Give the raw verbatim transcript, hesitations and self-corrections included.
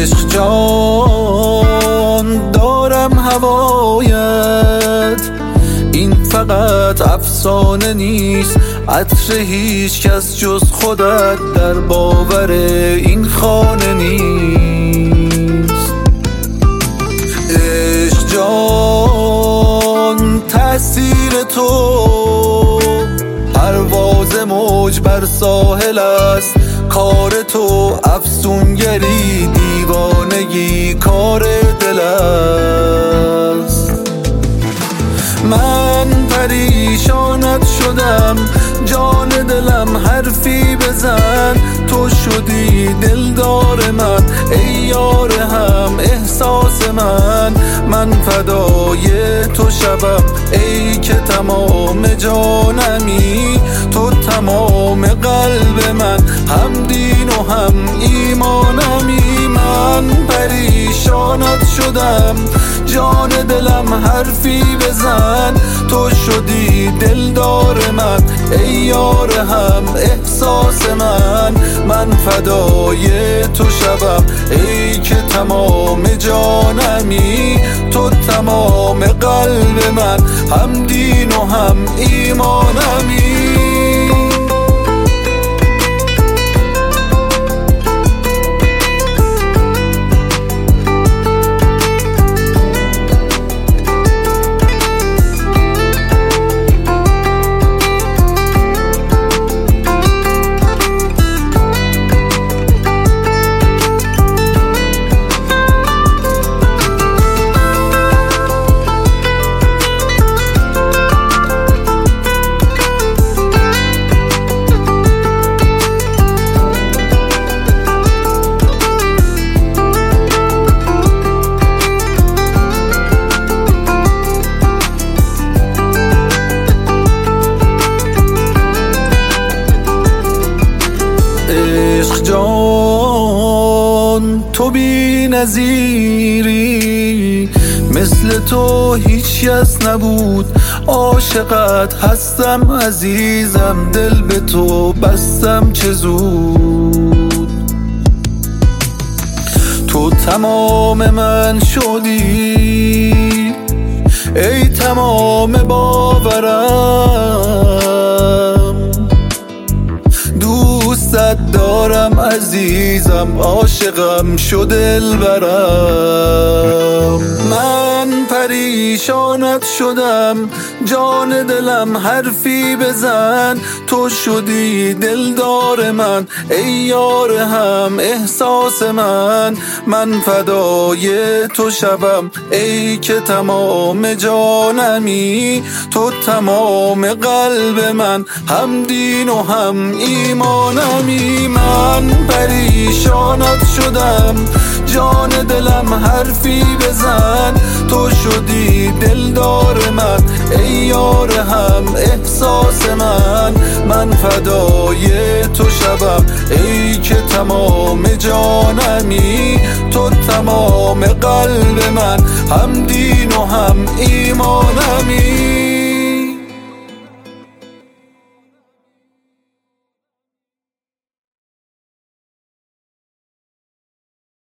عشق جان دارم هوایت، این فقط افسانه نیست، عطر هیچ کس جز خودت در باور این خانه نیست. عشق جان تأثیر تو پرواز موج بر ساحل است، کار تو افسونگری، دیوانگی کار دل است. من پریشانت شدم جان دلم، حرفی بزن، تو شدی دلدار من، ای یار هم احساس من. من فدای تو شبم ای که تمام جانمی، تو تمام قلب من، هم دین و هم ایمانمی. من پریشانت شدم جان دلم، حرفی بزن، تو شدی دلدار من، ای یار هم احساس من. من فدای تو شبم ای که تمام جانمی، تو تمام قلب من، هم دین و هم ایمانمی. عشق جان تو بی نظیری، مثل تو هیچ کس نبود، عاشقت هستم عزیزم، دل به تو بستم چه زود. تو تمام من شدی ای تمام باورم، دوستت دارم عزیزم، عاشقم شو دلبرم. من پریشانت شدم جان دلم، حرفی بزن، تو شدی دلدار من، ای یار هم احساس من. من فدای تو شبم ای که تمام جانمی، تو تمام قلب من، هم دین و هم ایمانمی. من پریشانت شدم جان دلم، حرفی بزن، تو شدی دلدار من، ای یار هم احساس من. من فدای تو شبم ای که تمام جانمی، تو تمام قلب من، هم دین و هم ایمانمی.